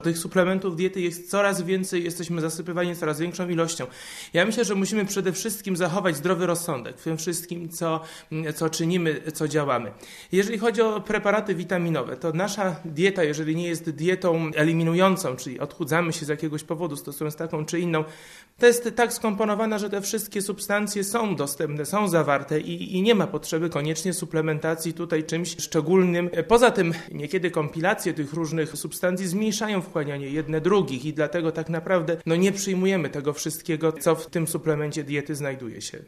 Tych suplementów diety jest coraz więcej, jesteśmy zasypywani coraz większą ilością. Ja myślę, że musimy przede wszystkim zachować zdrowy rozsądek w tym wszystkim, co czynimy, co działamy. Jeżeli chodzi o preparaty witaminowe, to nasza dieta, jeżeli nie jest dietą eliminującą, czyli odchudzamy się z jakiegoś powodu, stosując taką czy inną, to jest tak skomponowana, że te wszystkie substancje są dostępne, są zawarte i nie ma potrzeby koniecznie suplementacji tutaj czymś szczególnym. Poza tym niekiedy kompilacje tych różnych substancji zmniejszają wchłanianie jedne drugich i dlatego tak naprawdę nie przyjmujemy tego wszystkiego, co w tym suplemencie diety znajduje się.